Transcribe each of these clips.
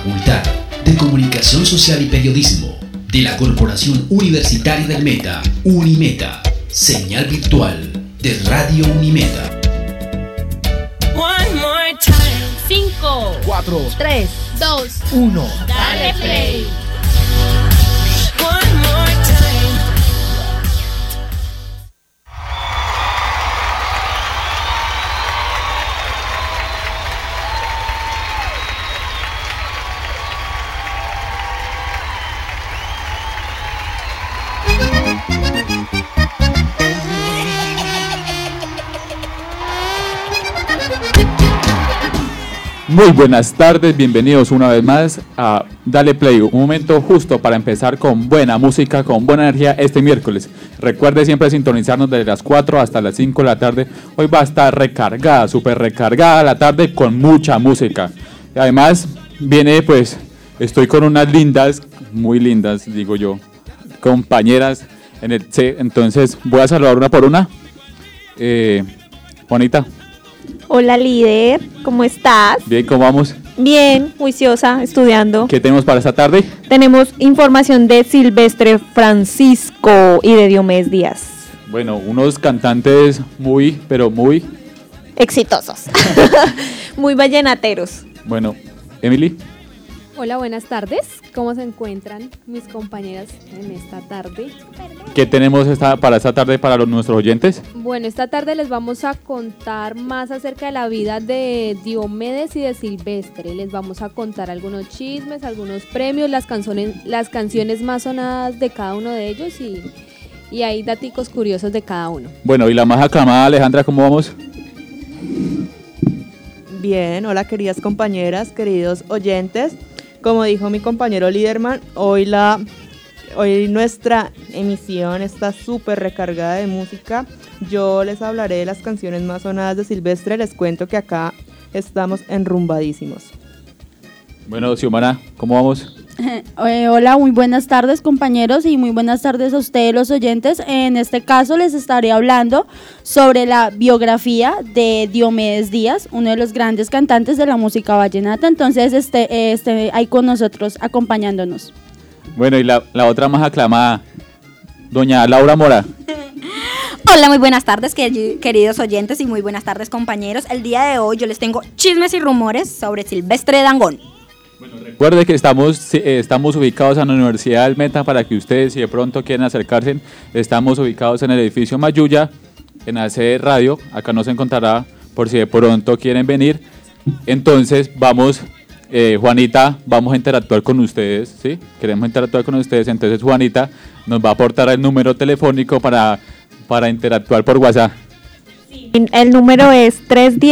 Facultad de Comunicación Social y Periodismo de la Corporación Universitaria del Meta, Unimeta, señal virtual de Radio Unimeta. One more time. 5, 4, 3, 2, 1. dale play. One more time. Muy buenas tardes, bienvenidos una vez más a Dale Play, un momento justo para empezar con buena música, con buena energía este miércoles. Recuerde siempre sintonizarnos desde las 4 hasta las 5 de la tarde. Hoy va a estar recargada, súper recargada la tarde con mucha música. Y además estoy con unas lindas, muy lindas digo yo, compañeras en el C. Entonces voy a saludar una por una. Juanita. Hola líder, ¿cómo estás? Bien, ¿cómo vamos? Bien, juiciosa, estudiando. ¿Qué tenemos para esta tarde? Tenemos información de Silvestre Francisco y de Diomedes Díaz. Bueno, unos cantantes muy exitosos. Muy vallenateros. Bueno, Emily. Hola, buenas tardes. ¿Cómo se encuentran mis compañeras en esta tarde? ¿Qué tenemos para esta tarde para nuestros oyentes? Bueno, esta tarde les vamos a contar más acerca de la vida de Diomedes y de Silvestre. Les vamos a contar algunos chismes, algunos premios, las canciones más sonadas de cada uno de ellos y hay daticos curiosos de cada uno. Bueno, y la más aclamada, Alejandra, ¿cómo vamos? Bien, hola queridas compañeras, queridos oyentes. Como dijo mi compañero Liderman, hoy nuestra emisión está súper recargada de música. Yo les hablaré de las canciones más sonadas de Silvestre. Les cuento que acá estamos enrumbadísimos. Bueno, Xiomara, ¿cómo vamos? Hola, muy buenas tardes compañeros y muy buenas tardes a ustedes los oyentes. En este caso les estaré hablando sobre la biografía de Diomedes Díaz, uno de los grandes cantantes de la música vallenata. Entonces ahí con nosotros acompañándonos. Bueno, y la otra más aclamada, doña Laura Mora. Hola, muy buenas tardes queridos oyentes y muy buenas tardes compañeros. El día de hoy yo les tengo chismes y rumores sobre Silvestre Dangond. Bueno, recuerde que estamos ubicados en la Universidad del Meta para que ustedes, si de pronto quieren acercarse, estamos ubicados en el edificio Mayuya, en la sede de radio. Acá nos encontrará por si de pronto quieren venir. Entonces Juanita, vamos a interactuar con ustedes, ¿sí? Queremos interactuar con ustedes, entonces Juanita nos va a aportar el número telefónico para interactuar por WhatsApp. El número es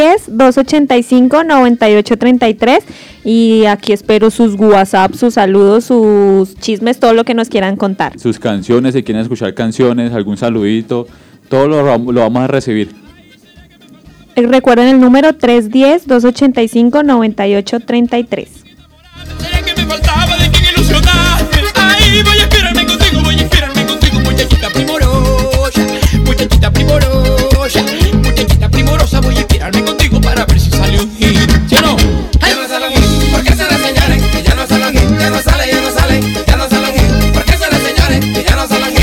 310-285-9833 y aquí espero sus WhatsApp, sus saludos, sus chismes, todo lo que nos quieran contar. Sus canciones, si quieren escuchar canciones, algún saludito, todo lo vamos a recibir. Recuerden el número 310-285-9833. Que me faltaba de quien ilusionarme. Ay, voy a esperarme contigo, muchachita primorosa, muchachita primorosa, voy a esperarme contigo para ver si sale un hit. ¿Sí o no? Ya no sale un hit, ¿por qué será, señores? Que ya no sale un hit, ya no sale un hit, ¿por qué será, señores? Que ya no sale un hit.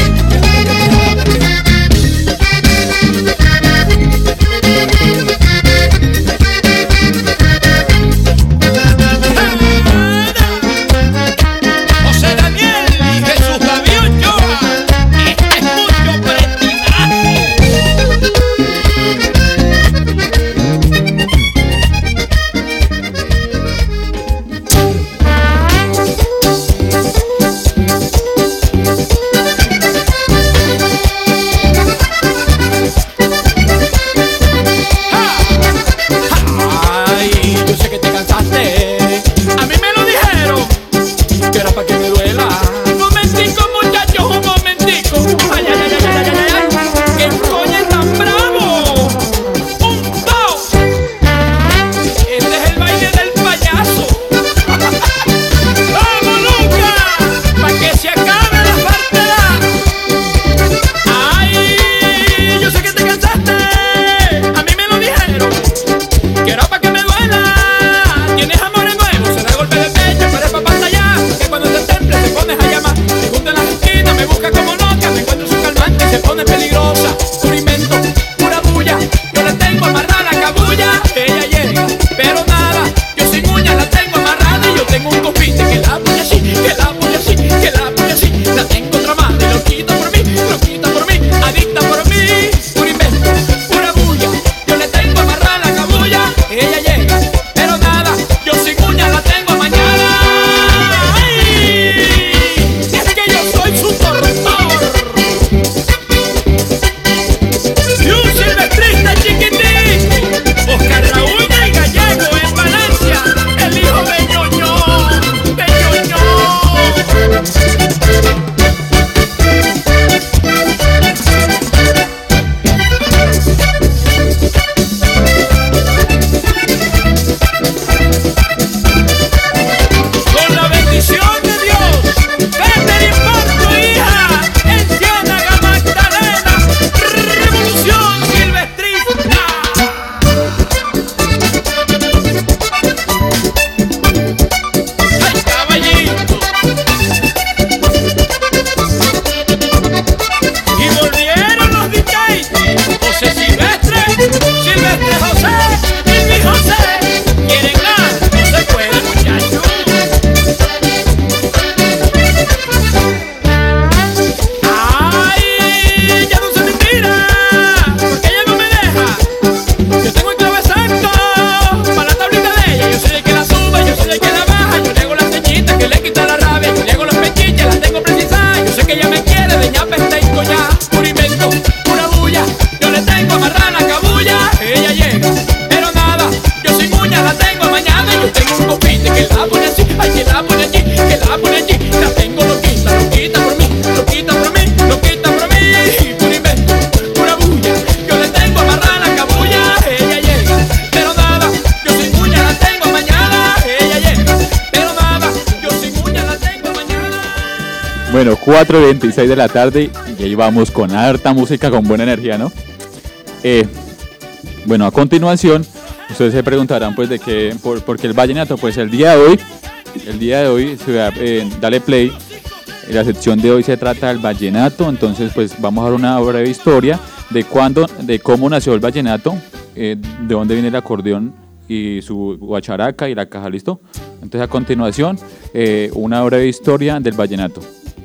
Bueno, 4:26 de la tarde y ahí vamos con harta música, con buena energía, ¿no? Bueno, a continuación, ustedes se preguntarán pues de qué, por qué el vallenato. Pues el día de hoy se va, dale play. La sección de hoy se trata del vallenato, entonces pues vamos a dar una breve historia de cómo nació el vallenato, de dónde viene el acordeón y su guacharaca y la caja, ¿listo? Entonces a continuación, una breve historia del vallenato.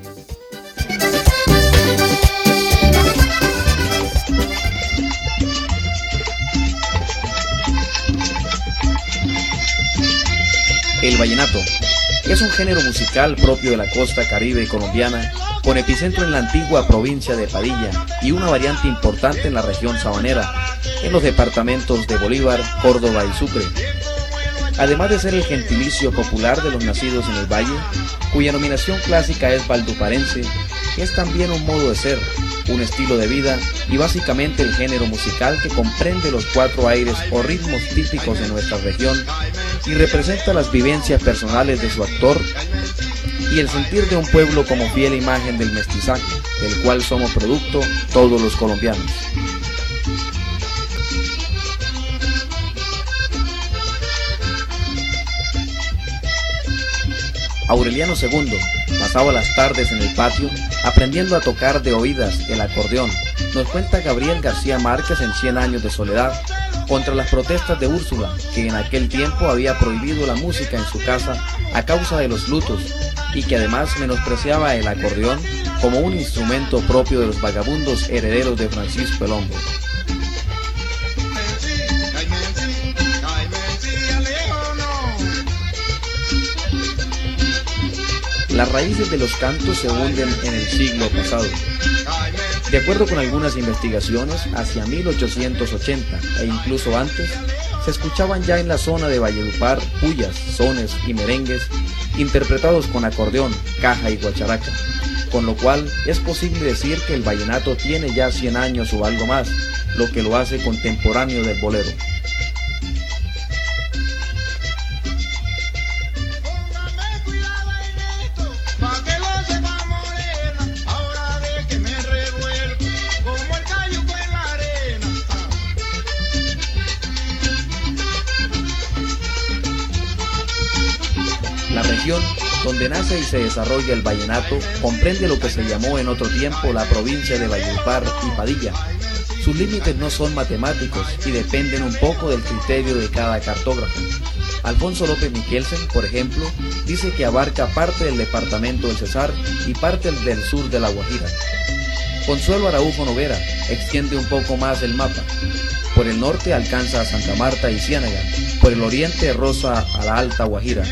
El vallenato es un género musical propio de la costa caribe colombiana, con epicentro en la antigua provincia de Padilla y una variante importante en la región sabanera, en los departamentos de Bolívar, Córdoba y Sucre. Además de ser el gentilicio popular de los nacidos en el valle, cuya nominación clásica es valduparense, es también un modo de ser, un estilo de vida y básicamente el género musical que comprende los 4 aires o ritmos típicos de nuestra región y representa las vivencias personales de su autor y el sentir de un pueblo como fiel imagen del mestizaje, del cual somos producto todos los colombianos. Aureliano II pasaba las tardes en el patio aprendiendo a tocar de oídas el acordeón, nos cuenta Gabriel García Márquez en 100 años de soledad, contra las protestas de Úrsula, que en aquel tiempo había prohibido la música en su casa a causa de los lutos y que además menospreciaba el acordeón como un instrumento propio de los vagabundos herederos de Francisco el Hombre. Las raíces de los cantos se hunden en el siglo pasado. De acuerdo con algunas investigaciones, hacia 1880 e incluso antes, se escuchaban ya en la zona de Valledupar pullas, sones y merengues interpretados con acordeón, caja y guacharaca, con lo cual es posible decir que el vallenato tiene ya 100 años o algo más, lo que lo hace contemporáneo del bolero. La región donde nace y se desarrolla el vallenato comprende lo que se llamó en otro tiempo la provincia de Valledupar y Padilla. Sus límites no son matemáticos y dependen un poco del criterio de cada cartógrafo. Alfonso López Michelsen, por ejemplo, dice que abarca parte del departamento del Cesar y parte del sur de la Guajira. Consuelo Araújo Noguera extiende un poco más el mapa. Por el norte alcanza a Santa Marta y Ciénaga, por el oriente roza a la Alta Guajira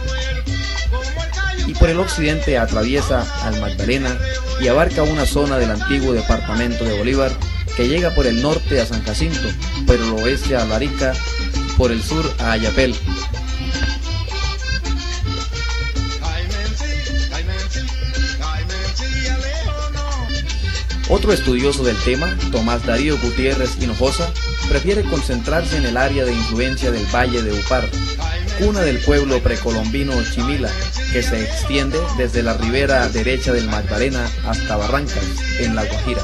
y por el occidente atraviesa al Magdalena y abarca una zona del antiguo departamento de Bolívar que llega por el norte a San Jacinto, por el oeste a Larica, por el sur a Ayapel. Otro estudioso del tema, Tomás Darío Gutiérrez Hinojosa, prefiere concentrarse en el área de influencia del Valle de Upar, cuna del pueblo precolombino Chimila, que se extiende desde la ribera derecha del Magdalena hasta Barrancas, en La Guajira.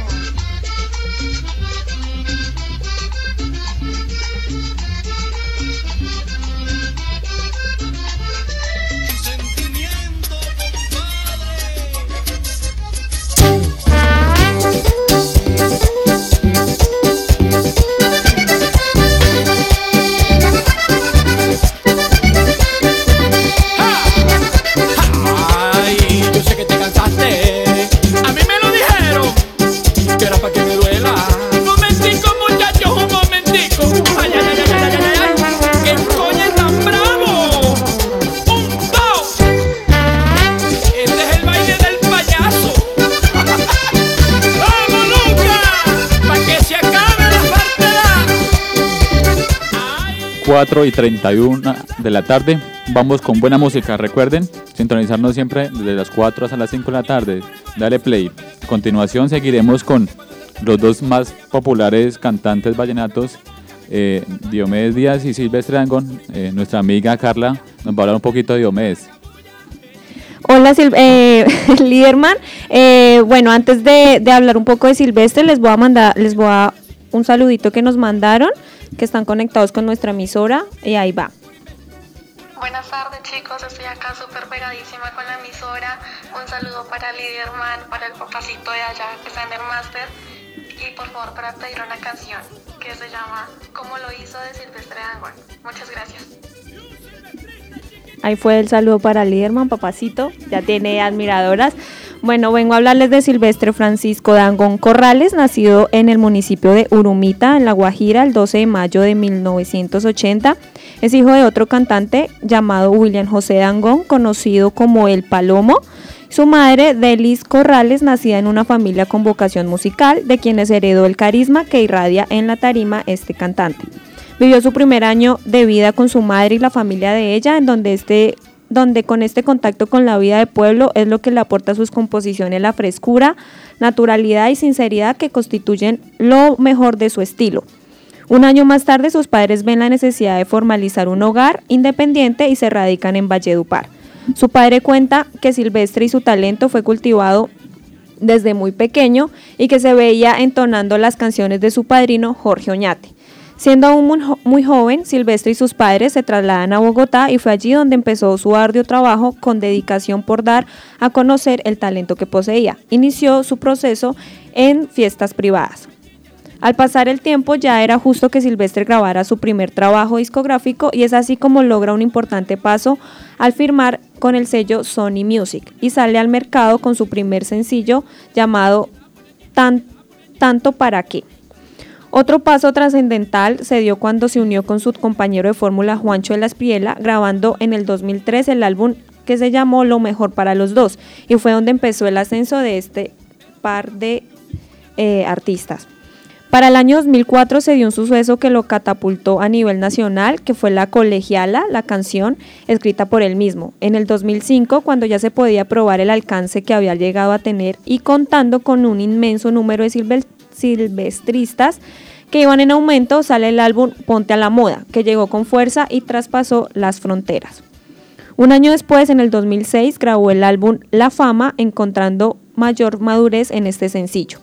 Y 31 de la tarde, vamos con buena música. Recuerden sintonizarnos siempre desde las 4 hasta las 5 de la tarde. Dale play. A continuación seguiremos con los dos más populares cantantes vallenatos, Diomedes Díaz y Silvestre Dangond. Nuestra amiga Carla nos va a hablar un poquito de Diomedes. Hola, Liderman. Bueno, antes de hablar un poco de Silvestre, les voy a un saludito que nos mandaron, que están conectados con nuestra emisora, y ahí va. Buenas tardes, chicos, estoy acá súper pegadísima con la emisora. Un saludo para Liderman, para el papacito de allá que está en el máster, y por favor para pedir una canción que se llama Como lo hizo, de Silvestre Dangond. Muchas gracias. Ahí fue el saludo para Liderman, papacito, ya tiene admiradoras. Bueno, vengo a hablarles de Silvestre Francisco Dangond Corrales, nacido en el municipio de Urumita, en La Guajira, el 12 de mayo de 1980. Es hijo de otro cantante llamado William José Dangond, conocido como El Palomo. Su madre, Delis Corrales, nacida en una familia con vocación musical, de quienes heredó el carisma que irradia en la tarima este cantante. Vivió su primer año de vida con su madre y la familia de ella, en donde con este contacto con la vida de pueblo es lo que le aporta a sus composiciones la frescura, naturalidad y sinceridad que constituyen lo mejor de su estilo. Un año más tarde, sus padres ven la necesidad de formalizar un hogar independiente y se radican en Valledupar. Su padre cuenta que Silvestre y su talento fue cultivado desde muy pequeño y que se veía entonando las canciones de su padrino Jorge Oñate. Siendo aún muy joven, Silvestre y sus padres se trasladan a Bogotá y fue allí donde empezó su arduo trabajo con dedicación por dar a conocer el talento que poseía. Inició su proceso en fiestas privadas. Al pasar el tiempo ya era justo que Silvestre grabara su primer trabajo discográfico y es así como logra un importante paso al firmar con el sello Sony Music y sale al mercado con su primer sencillo llamado Tanto para qué. Otro paso trascendental se dio cuando se unió con su compañero de fórmula Juancho de la Espriella, grabando en el 2003 el álbum que se llamó Lo Mejor para los Dos, y fue donde empezó el ascenso de este par de artistas. Para el año 2004 se dio un suceso que lo catapultó a nivel nacional, que fue La Colegiala, la canción escrita por él mismo. En el 2005, cuando ya se podía probar el alcance que había llegado a tener y contando con un inmenso número de silvestristas que iban en aumento, sale el álbum Ponte a la Moda, que llegó con fuerza y traspasó las fronteras. Un año después, en el 2006, grabó el álbum La Fama, encontrando mayor madurez en este sencillo.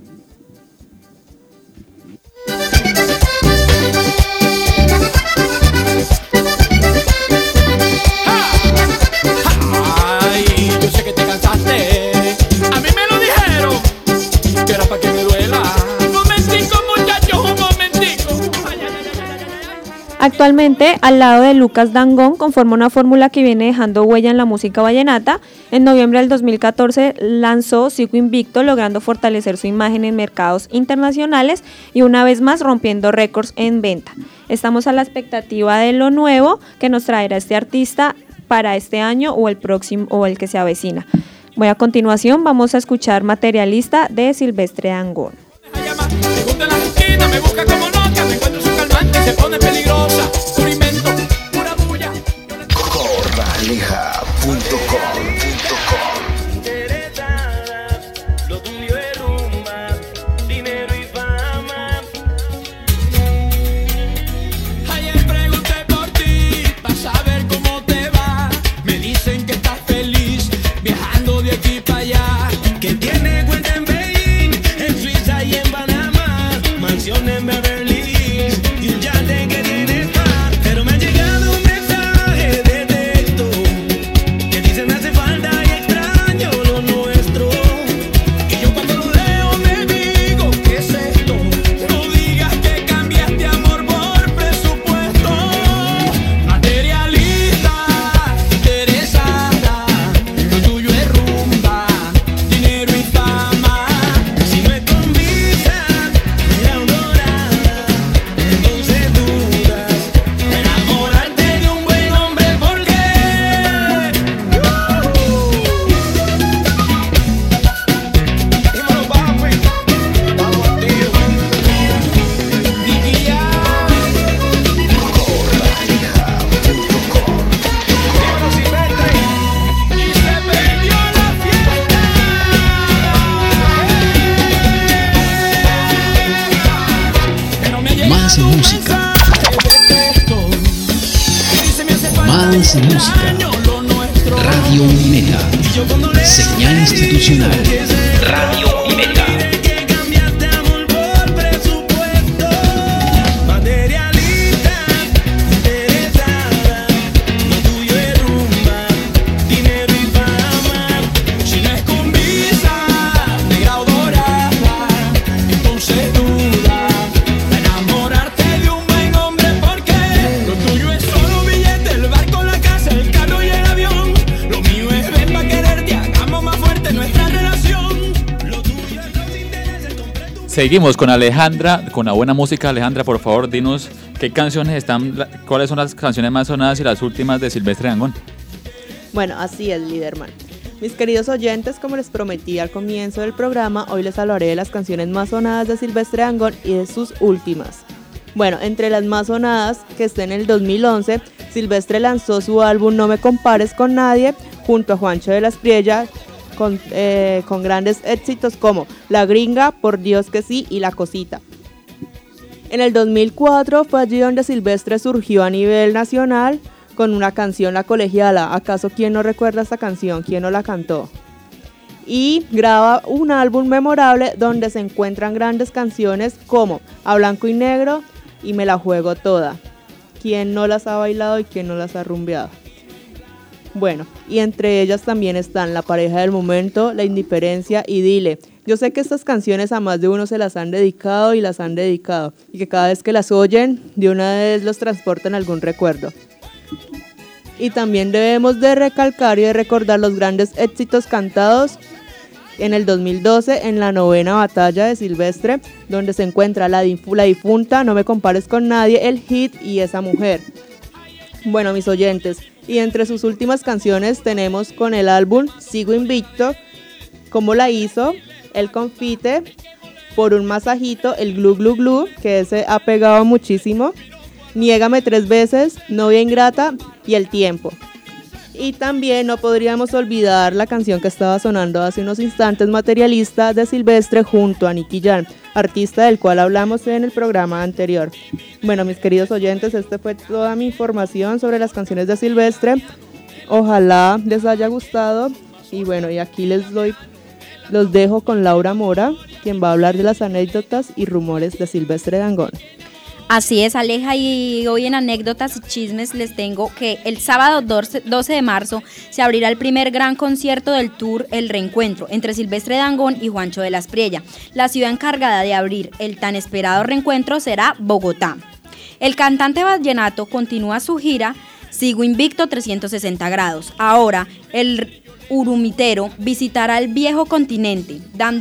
Ay, yo sé que te cansaste. A mí me lo dijeron que era para que me duela. Un momentico, muchachos, un momentico. Ay, ay, ay, ay, ay, ay. Actualmente, al lado de Lucas Dangond, conforma una fórmula que viene dejando huella en la música vallenata. En noviembre del 2014 lanzó Sigo Invicto, logrando fortalecer su imagen en mercados internacionales y una vez más rompiendo récords en venta. Estamos a la expectativa de lo nuevo que nos traerá este artista para este año o el próximo o el que se avecina. Bueno, a continuación vamos a escuchar Materialista de Silvestre Dangond. Me gusta en la esquina, me busca como loca, me encuentro su calmante y se pone peligrosa. Puro invento, pura bulla. Corraleja.com. Lo tuyo es rumba, dinero y fama. Ayer pregunté por ti, para saber cómo te va. Me dicen que estás feliz, viajando de aquí para allá. Que tiene cuenta en Beijing, en Suiza y en Panamá. Mansión en Beverly Hills y un yate que tiene spa. Pero me ha llegado un mensaje de texto que dice me hace falta y extraño lo nuestro. Y yo cuando lo leo me digo, ¿qué es esto? No digas que cambiaste amor por presupuesto. Materialista, interesada, lo tuyo es rumba, dinero y fama. Si no es con visa, mira un dorada, entonces dudas enamorarte de un buen hombre. ¿Por qué? Dímelo, papi, vamos, tío. Nicky Jam. Dímelo, Silvestre. Y se perdió la fiesta. Pero me ha llegado Más un música. mensaje de texto que dice me hace falta Más y música. extraño lo nuestro. Radio Unimeta. Señal institucional. Radio Unimeta. Seguimos con Alejandra, con la buena música. Alejandra, por favor, dinos qué canciones están, cuáles son las canciones más sonadas y las últimas de Silvestre Dangond. Bueno, así es, Liderman. Mis queridos oyentes, como les prometí al comienzo del programa, hoy les hablaré de las canciones más sonadas de Silvestre Dangond y de sus últimas. Bueno, entre las más sonadas, que está en el 2011, Silvestre lanzó su álbum No me compares con nadie, junto a Juancho de la Espriella, con grandes éxitos como La Gringa, Por Dios que sí y La Cosita. En el 2004 fue allí donde Silvestre surgió a nivel nacional con una canción, La Colegiala. ¿Acaso quién no recuerda esta canción? ¿Quién no la cantó? Y graba un álbum memorable donde se encuentran grandes canciones como A Blanco y Negro y Me la Juego Toda. ¿Quién no las ha bailado y quién no las ha rumbeado? Bueno, y entre ellas también están La Pareja del Momento, La Indiferencia y Dile. Yo sé que estas canciones a más de uno se las han dedicado y las han dedicado, y que cada vez que las oyen, de una vez los transportan a algún recuerdo. Y también debemos de recalcar y de recordar los grandes éxitos cantados en el 2012 en la 9ª batalla de Silvestre, donde se encuentra la difunta, No me compares con nadie, El hit y Esa mujer. Bueno, mis oyentes, y entre sus últimas canciones tenemos con el álbum Sigo Invicto, Cómo la hizo, El confite, Por un masajito, El glu glu glu, que ese ha pegado muchísimo, Niégame 3 veces, Novia ingrata y El tiempo. Y también no podríamos olvidar la canción que estaba sonando hace unos instantes, Materialista, de Silvestre junto a Nicky Jam, artista del cual hablamos en el programa anterior. Bueno, mis queridos oyentes, esta fue toda mi información sobre las canciones de Silvestre. Ojalá les haya gustado. Y bueno, y aquí los dejo con Laura Mora, quien va a hablar de las anécdotas y rumores de Silvestre Dangond. Así es, Aleja, y hoy en anécdotas y chismes les tengo que el sábado 12 de marzo se abrirá el primer gran concierto del tour El Reencuentro entre Silvestre Dangond y Juancho de la Espriella. La ciudad encargada de abrir el tan esperado reencuentro será Bogotá. El cantante vallenato continúa su gira Sigo Invicto 360 grados. Ahora el urumitero visitará el viejo continente,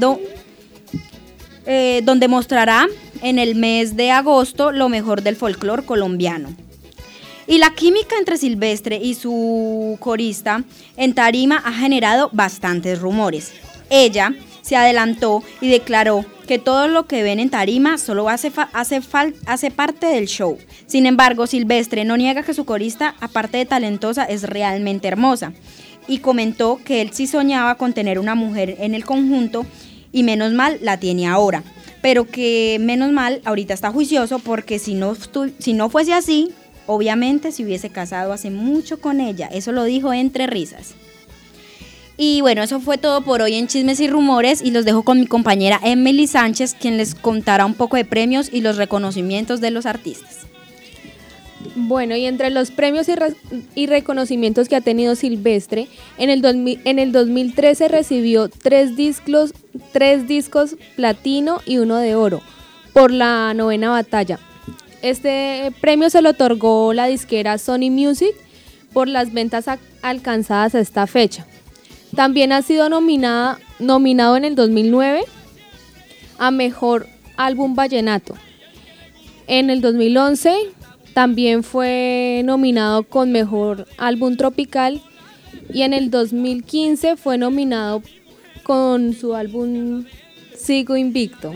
donde mostrará en el mes de agosto lo mejor del folclore colombiano. Y la química entre Silvestre y su corista en tarima ha generado bastantes rumores. Ella se adelantó y declaró que todo lo que ven en tarima solo hace parte del show. Sin embargo, Silvestre no niega que su corista, aparte de talentosa, es realmente hermosa. Y comentó que él sí soñaba con tener una mujer en el conjunto y menos mal la tiene ahora. Pero que menos mal ahorita está juicioso porque si no fuese así, obviamente se hubiese casado hace mucho con ella. Eso lo dijo entre risas. Y bueno, eso fue todo por hoy en Chismes y Rumores y los dejo con mi compañera Emily Sánchez, quien les contará un poco de premios y los reconocimientos de los artistas. Bueno, y entre los premios y reconocimientos que ha tenido Silvestre, en el 2013 recibió 3 discos platino y 1 de oro por la 9ª batalla. Este premio se lo otorgó la disquera Sony Music por las ventas alcanzadas a esta fecha. También ha sido nominado en el 2009 a Mejor Álbum Vallenato. En el 2011 también fue nominado con Mejor Álbum Tropical y en el 2015 fue nominado con su álbum Sigo Invicto.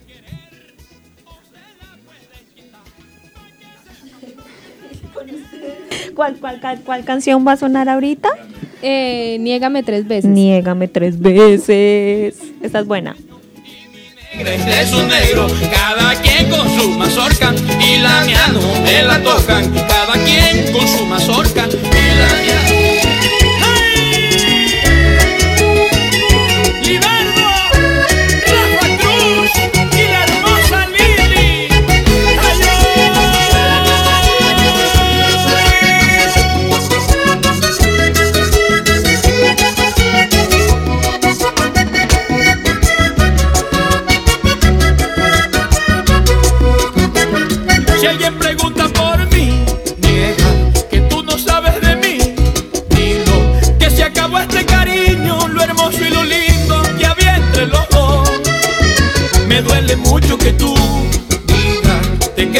¿Cuál canción va a sonar ahorita? Niégame 3 veces. Niégame 3 veces. Esta es buena. Este es un negro, cada quien con su mazorca y la mía no me la tocan, cada quien con su mazorca y la mía. ¡Ay!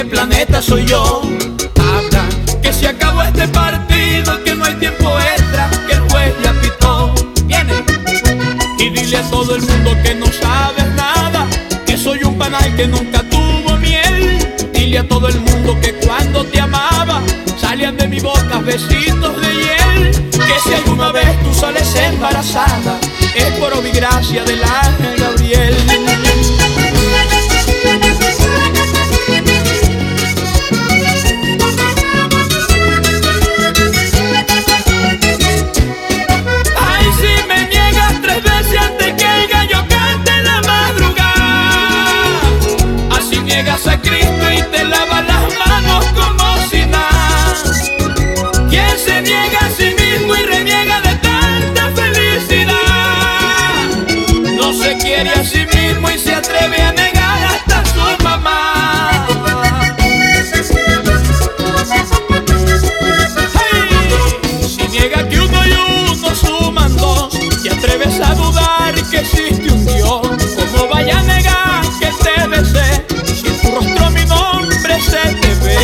qué planeta soy yo. Habla que se acabó este partido, que no hay tiempo extra, que el juez ya pitó. Viene y dile a todo el mundo que no sabes nada, que soy un panal que nunca tuvo miel. Dile a todo el mundo que cuando te amaba salían de mi boca besitos de hiel. Que si alguna vez tú sales embarazada es por obra del ángel Gabriel. Ay, si me niegas 3 veces antes que el gallo cante en la madrugada, así niegas a Cristo y te lavas las manos como si nada. ¿Quién se niega a sí mismo y reniega de tanta felicidad? No se quiere a sí mismo y se atreve a negar hasta su mamá. Hey, si niega que 1 y 1 suman 2, te atreves a dudar que existe un Dios. ¿Cómo vaya a negar que te besé si en tu rostro mi nombre se te ve?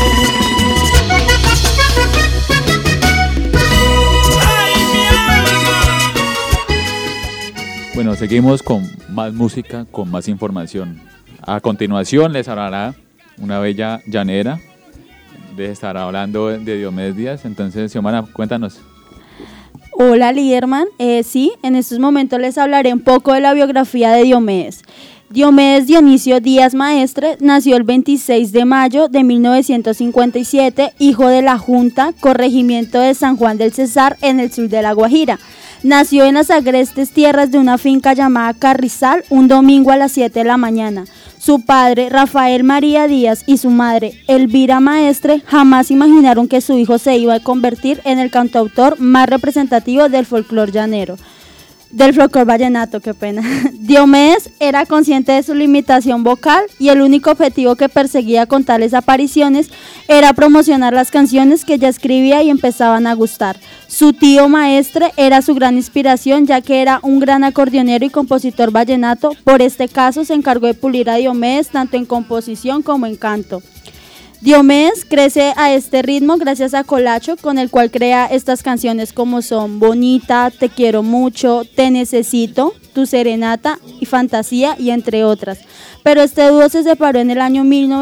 Bueno, seguimos con más música, con más información. A continuación les hablará una bella llanera, estará hablando de Diomedes Díaz. Entonces, Xiomara, cuéntanos. Hola, Liderman. Sí, en estos momentos les hablaré un poco de la biografía de Diomedes. Diomedes Dionisio Díaz Maestre nació el 26 de mayo de 1957, hijo de la Junta, corregimiento de San Juan del Cesar, en el sur de La Guajira. Nació en las agrestes tierras de una finca llamada Carrizal un domingo a las 7 de la mañana. Su padre, Rafael María Díaz, y su madre, Elvira Maestre, jamás imaginaron que su hijo se iba a convertir en el cantautor más representativo del folclore llanero. Del folclore vallenato, qué pena. Diomedes era consciente de su limitación vocal y el único objetivo que perseguía con tales apariciones era promocionar las canciones que ya escribía y empezaban a gustar. Su tío Maestre era su gran inspiración, ya que era un gran acordeonero y compositor vallenato. Por este caso se encargó de pulir a Diomedes tanto en composición como en canto. Diomedes crece a este ritmo gracias a Colacho, con el cual crea estas canciones como son Bonita, Te quiero mucho, Te necesito, Tu serenata y Fantasía, y entre otras. Pero este dúo se separó en el año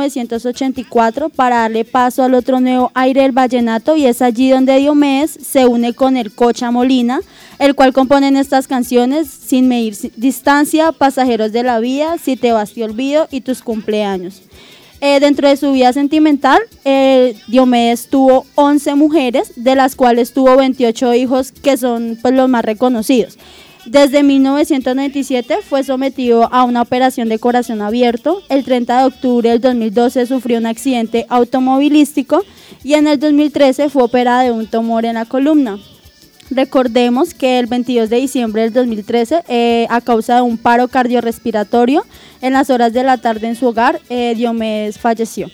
1984 para darle paso al otro nuevo aire del vallenato, y es allí donde Diomedes se une con el Cocha Molina, el cual componen estas canciones: Sin medir distancia, Pasajeros de la vida, Si te vas te olvido y Tus cumpleaños. Dentro de su vida sentimental, Diomedes tuvo 11 mujeres, de las cuales tuvo 28 hijos, que son pues los más reconocidos. Desde 1997 fue sometido a una operación de corazón abierto. El 30 de octubre del 2012 sufrió un accidente automovilístico y en el 2013 fue operada de un tumor en la columna. Recordemos que el 22 de diciembre del 2013, a causa de un paro cardiorrespiratorio, en las horas de la tarde en su hogar, Diomedes falleció.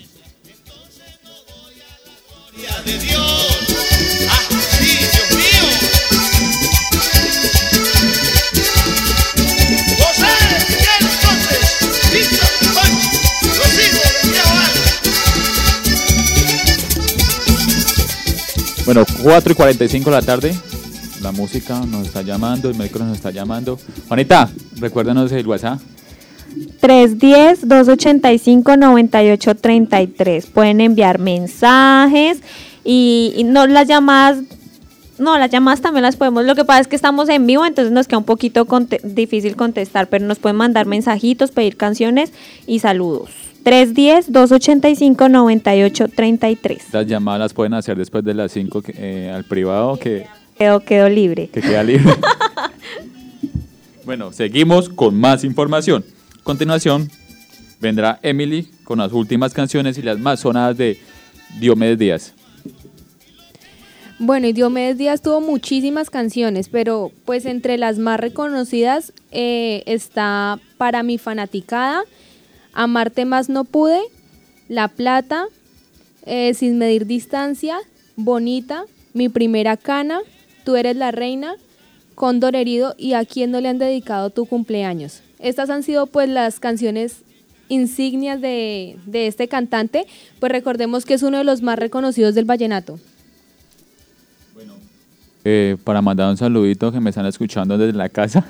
Bueno, 4:45 de la tarde. La música nos está llamando, el médico nos está llamando. Juanita, recuérdanos el WhatsApp. 310-285-9833. Pueden enviar mensajes y no las llamadas. No, las llamadas también las podemos. Lo que pasa es que estamos en vivo, entonces nos queda un poquito difícil contestar, pero nos pueden mandar mensajitos, pedir canciones y saludos. 310-285-9833. Las llamadas las pueden hacer después de las 5 al privado, que quedó libre. Que queda libre. Bueno, seguimos con más información. A continuación vendrá Emily con las últimas canciones y las más sonadas de Diomedes Díaz. Bueno, y Diomedes Díaz tuvo muchísimas canciones, pero pues entre las más reconocidas está Para mi fanaticada, Amarte más no pude, La Plata, Sin medir distancia, Bonita, Mi primera cana, Tú eres la reina, Cóndor herido y A quién no le han dedicado tu cumpleaños. Estas han sido pues las canciones insignias de este cantante, pues recordemos que es uno de los más reconocidos del vallenato. Para mandar un saludito que me están escuchando desde la casa.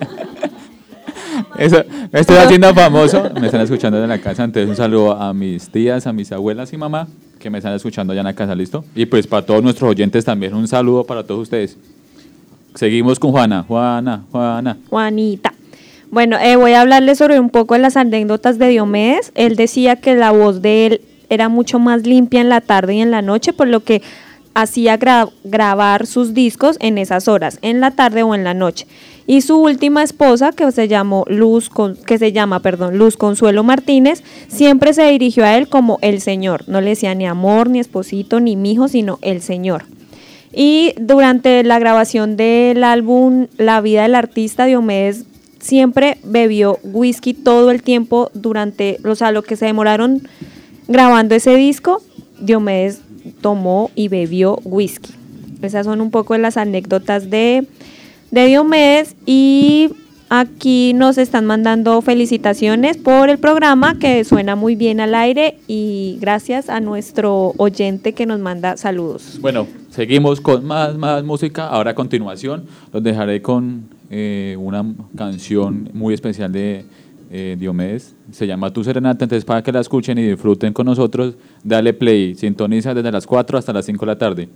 Eso, me estoy haciendo famoso, me están escuchando desde la casa. Entonces un saludo a mis tías, a mis abuelas y mamá que me están escuchando allá en la casa, ¿listo? Y pues para todos nuestros oyentes también un saludo para todos ustedes. Seguimos con Juanita. Bueno, voy a hablarles sobre un poco de las anécdotas de Diomedes. Él decía que la voz de él era mucho más limpia en la tarde y en la noche, por lo que hacía grabar sus discos en esas horas, en la tarde o en la noche. Y su última esposa, que se llama Luz Consuelo Martínez, siempre se dirigió a él como el señor. No le decía ni amor, ni esposito, ni mijo, sino el señor. Y durante la grabación del álbum La vida del artista, Diomedes siempre bebió whisky todo el tiempo lo que se demoraron grabando ese disco. Diomedes tomó y bebió whisky. Esas son un poco de las anécdotas de Diomedes, y aquí nos están mandando felicitaciones por el programa, que suena muy bien al aire, y gracias a nuestro oyente que nos manda saludos. Bueno, seguimos con más música. Ahora a continuación los dejaré con una canción muy especial de Diomedes. Se llama Tu Serenata. Entonces, para que la escuchen y disfruten con nosotros, dale play, sintoniza desde las 4 hasta las 5 de la tarde.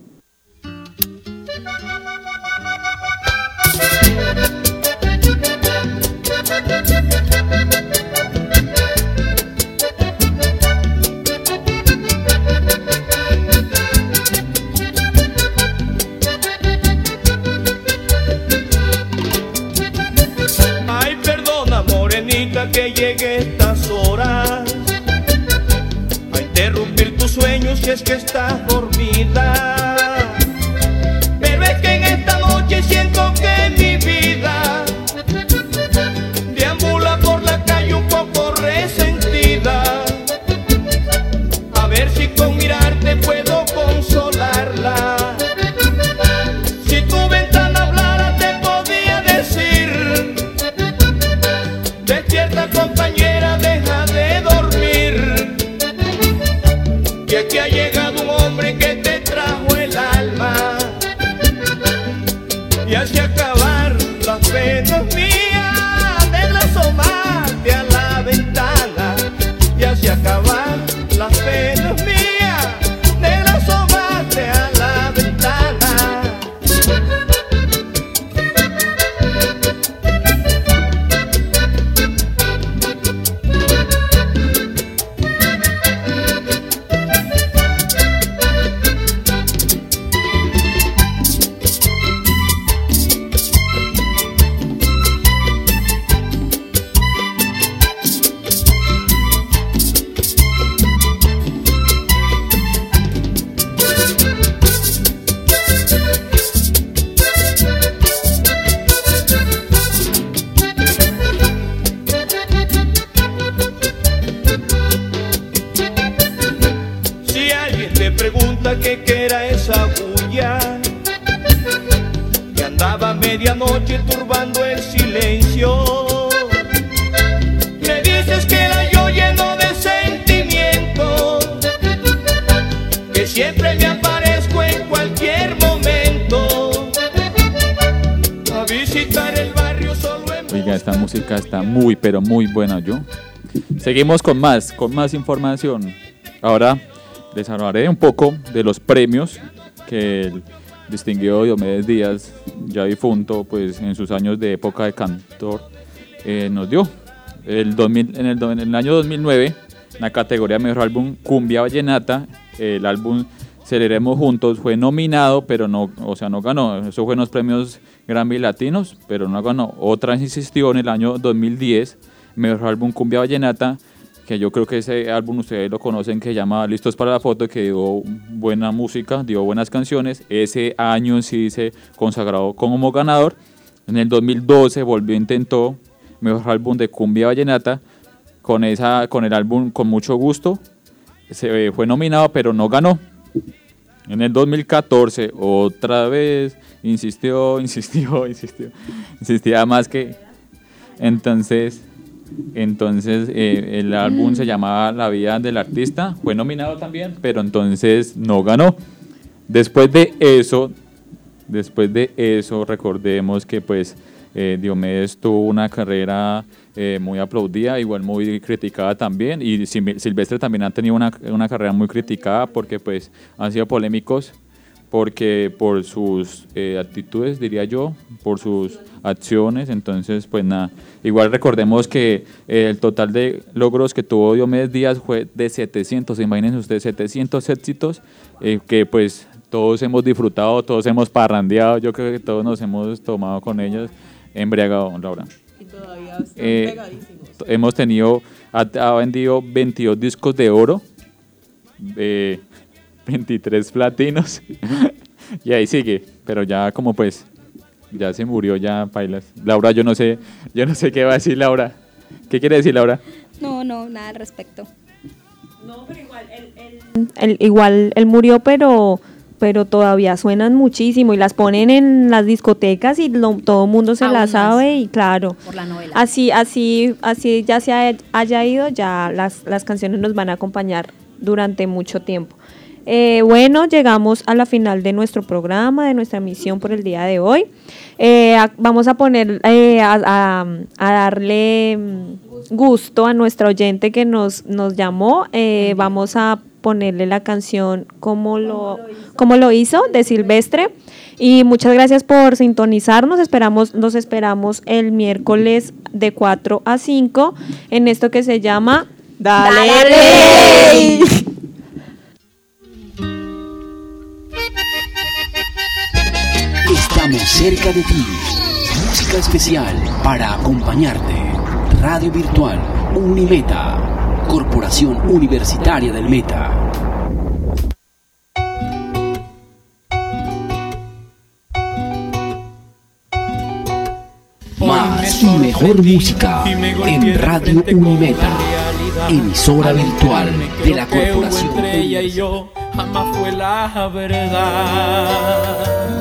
Ay, perdona, morenita, que llegue estas horas a interrumpir tus sueños si es que estás dormida. Pero es que en esta noche siento que mi vida deambula por la calle un poco resentida. A ver si con mirarte puedo consolarla. Si tu ventana hablara te podía decir: despierta, compañera, deja de dormir, que aquí ha llegado un hombre que te trajo el alma, y así acabar las penas mías, de asomarte a la ventana, y así acabar las penas mías, de asomarte a la ventana. Si alguien te pregunta que qué era esa bulla que andaba a medianoche turbando el silencio, le dices que era yo lleno de sentimiento, que siempre me aparezco en cualquier momento a visitar el barrio solo en... Oiga, esta música está muy, pero muy buena, ¿yo? Seguimos con más información. Ahora les hablaré un poco de los premios que el distinguido Diomedes Díaz, ya difunto, pues en sus años de época de cantor, nos dio. En el año 2009, en la categoría Mejor Álbum Cumbia Vallenata, el álbum Celebremos Juntos fue nominado, pero no ganó. Eso fue en los premios Grammy Latinos, pero no ganó. Otra insistió en el año 2010, Mejor Álbum Cumbia Vallenata, que yo creo que ese álbum ustedes lo conocen, que se llama Listos para la Foto, que dio buena música, dio buenas canciones. Ese año sí se consagró como ganador. En el 2012 volvió, intentó Mejor Álbum de Cumbia Vallenata, con el álbum Con Mucho Gusto, fue nominado pero no ganó. En el 2014 otra vez insistía más que... Entonces Entonces el álbum se llamaba La vida del artista, fue nominado también, pero entonces no ganó. Después de eso recordemos que pues Diomedes tuvo una carrera muy aplaudida, igual muy criticada también, y Silvestre también ha tenido una carrera muy criticada porque pues han sido polémicos porque por sus actitudes, diría yo, por sus acciones. Entonces pues nada, igual recordemos que el total de logros que tuvo Diomedes Díaz fue de 700, imagínense ustedes, 700 éxitos que pues todos hemos disfrutado, todos hemos parrandeado, yo creo que todos nos hemos tomado con ellos, embriagado, Laura. Y todavía están pegadísimos. Ha vendido 22 discos de oro, 23 platinos, y ahí sigue, pero ya como pues, ya se murió, ya pailas. Laura, yo no sé qué va a decir Laura. ¿Qué quiere decir Laura? No, nada al respecto. No, pero igual él murió, pero todavía suenan muchísimo y las ponen en las discotecas y todo el mundo se las sabe y claro. Por la novela. Así ya se haya ido, ya las canciones nos van a acompañar durante mucho tiempo. Bueno, llegamos a la final de nuestro programa, de nuestra emisión por el día de hoy. Vamos a poner a darle gusto a nuestra oyente que nos llamó. Vamos a ponerle la canción ¿Cómo lo hizo? De Silvestre. Y muchas gracias por sintonizarnos. Nos esperamos el miércoles de 4 a 5 en esto que se llama Dale Play. Estamos cerca de ti. Música especial para acompañarte. Radio Virtual Unimeta. Corporación Universitaria del Meta. Más y mejor música en Radio Unimeta. Emisora virtual de la Corporación. Entre ella y yo jamás fue la verdad.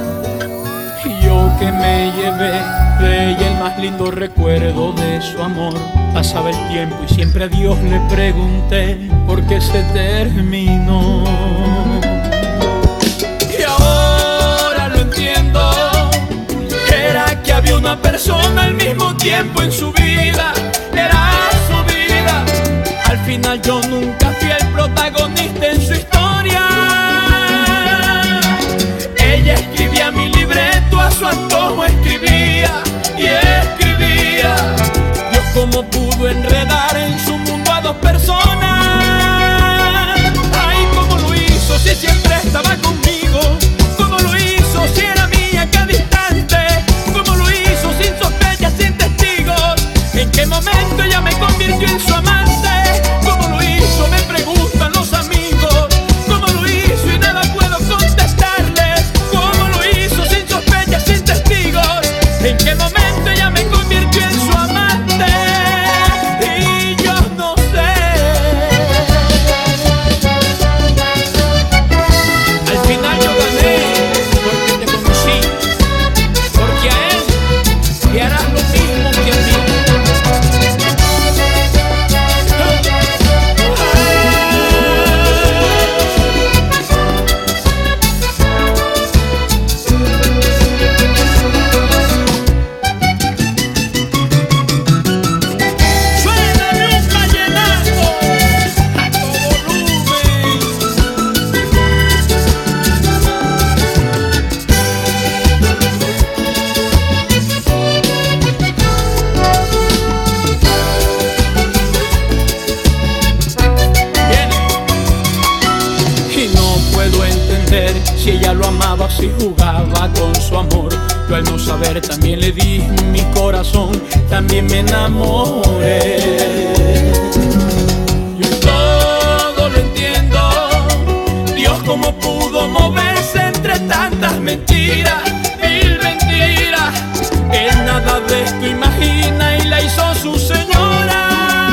Yo que me llevé de ella el más lindo recuerdo de su amor. Pasaba el tiempo y siempre a Dios le pregunté por qué se terminó. Y ahora lo entiendo, era que había una persona al mismo tiempo en su vida, era su vida. Al final yo nunca fui el protagonista en su historia. Ella escribía mi libreto, a su antojo escribía y escribía. Dios cómo pudo enredar en su mundo a dos personas. Ay, cómo lo hizo si siempre estaba conmigo. Cómo lo hizo si era mía a cada instante. Cómo lo hizo sin sospechas, sin testigos. En qué momento ella me convirtió en su amante. Cómo lo hizo, me preguntan los amigos. Cómo lo hizo y nada puedo contestarles. Cómo lo hizo sin sospechas, sin testigos. En qué momento ella me convirtió en su amante. Y yo no sé. Al final yo gané porque te conocí, porque a él le harás lo mismo que a mí. Suéname un vallenato a todo volumen. Viene. Y no puedo entender si ella lo amaba, si jugaba con su amor. Yo al no saber también le di mi corazón, también me enamoré. Yo todo lo entiendo. Dios cómo pudo moverse entre tantas mentiras, mil mentiras. Él nada de esto imagina y la hizo su señora.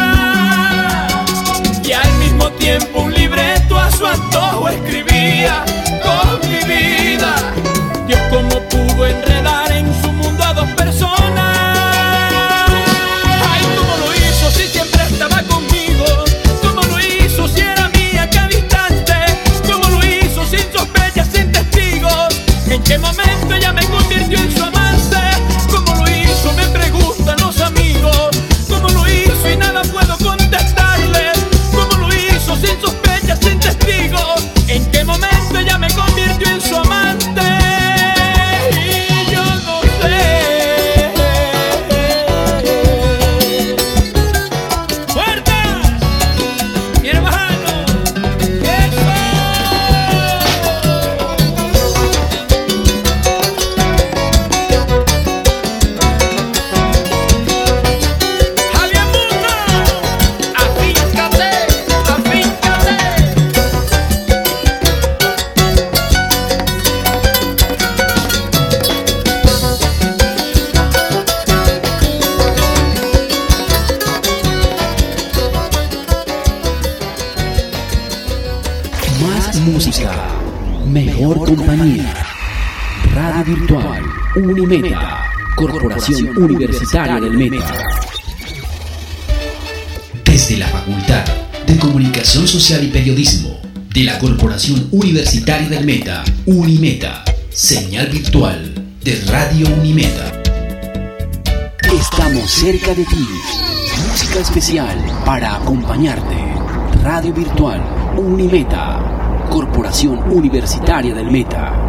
Y al mismo tiempo un libreto a su antojo escribía con mi vida. Dios cómo pudo enredar en su mundo a dos personas. Ay, cómo lo hizo momento ella me convirtió en su amante. ¿Cómo lo hizo? Me preguntan los amigos. ¿Cómo lo hizo? Y nada puedo contestarles. ¿Cómo lo hizo? Sin sospechas, sin testigos. ¿En qué momento ella me convirtió en su amante? Y yo no sé. ¡Fuertes! ¡Mi hermano! ¡Eso! ¡Javier Mundo! ¡Afíncate! ¡Afíncate! Más música, mejor compañía. Radio Virtual Unimeta, Corporación Universitaria del Meta. Desde la Facultad de Comunicación Social y Periodismo de la Corporación Universitaria del Meta, Unimeta, señal virtual de Radio Unimeta. Estamos cerca de ti. Música especial para acompañarte. Radio Virtual Unimeta, Corporación Universitaria del Meta.